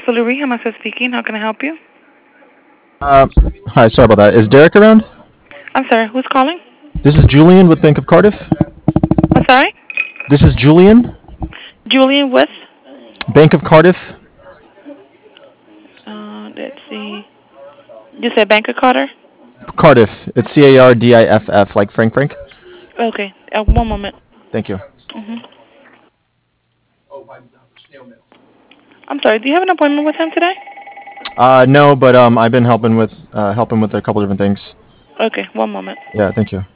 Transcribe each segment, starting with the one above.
Lurie, Hamasa speaking. How can I help you? Uh, Hi, sorry about that. Is Derek around? I'm sorry, who's calling? This is Julian with Bank of Cardiff. I'm sorry? This is Julian, Julian with? Bank of Cardiff. Let's see. You said Banker Carter? Cardiff. It's Cardiff, like Frank Frank. Okay, one moment. Thank you. hmm I'm sorry, do you have an appointment with him today? No, but I've been helping with a couple different things. Okay, one moment. Yeah, thank you.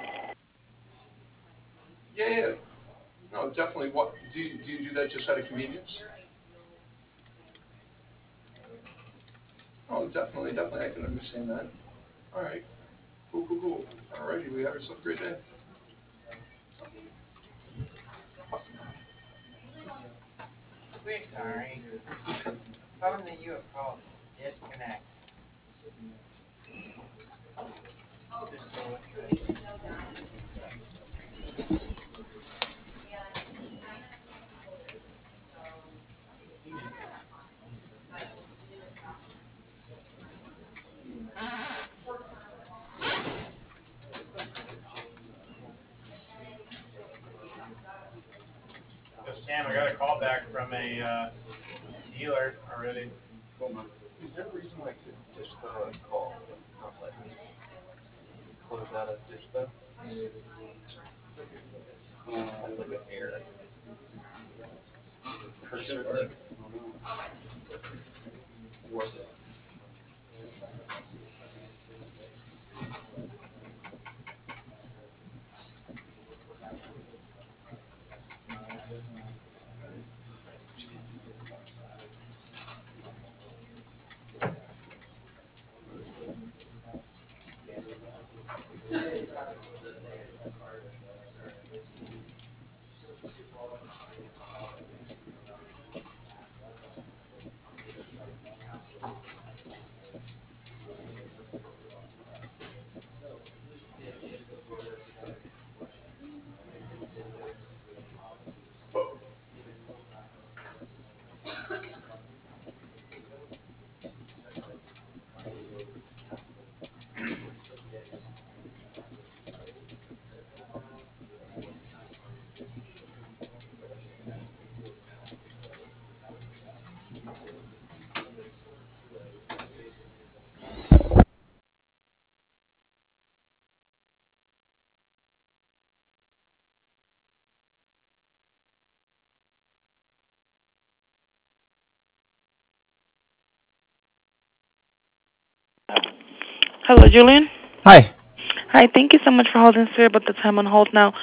Hello, Julian. Hi. Hi, thank you so much for holding, sir, but the time on hold now.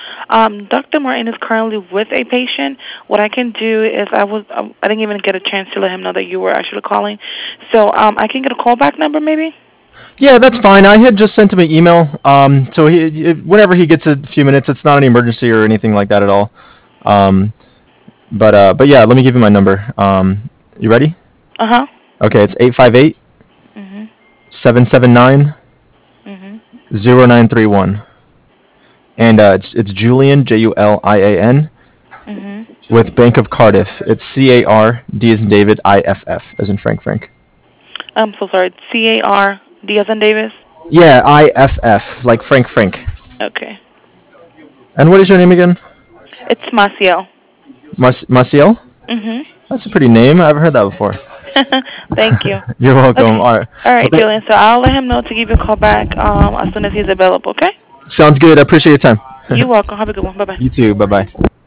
Dr. Martin is currently with a patient. What I can do is I didn't even get a chance to let him know that you were actually calling. So I can get a callback number maybe? Yeah, that's fine. I had just sent him an email. So whenever he gets a few minutes, it's not an emergency or anything like that at all. Um, but yeah, let me give you my number. You ready? Uh-huh. Okay, it's 858 Mhm. 779 Mhm. 0931. And it's Julian, Julian, Mhm. with Bank of Cardiff. It's CARD as in David, IFF as in Frank Frank. I'm so sorry. CARD as in Davis. Yeah, IFF like Frank Frank. Okay. And what is your name again? It's Maciel. Maciel? Mhm. That's a pretty name. I haven't heard that before. Thank you. You're welcome. Okay. All right. All Well, right, Julian. So I'll let him know to give you a call back as soon as he's available. Okay. sounds good. I appreciate your time. You're welcome. Have a good one. Bye bye. You too. Bye bye.